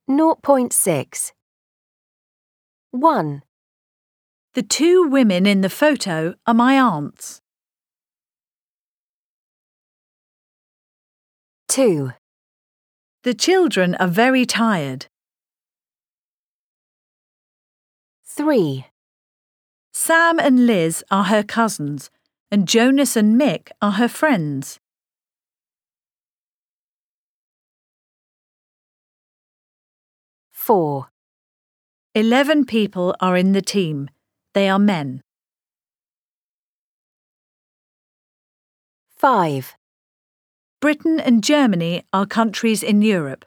0.6. 1, The two women in the photo are my aunts. 2, The children are very tired. 3, Sam and Liz are her cousins, and Jonas and Mick are her friends. 4, 11 people are in the team. They are men. 5, Britain and Germany are countries in Europe.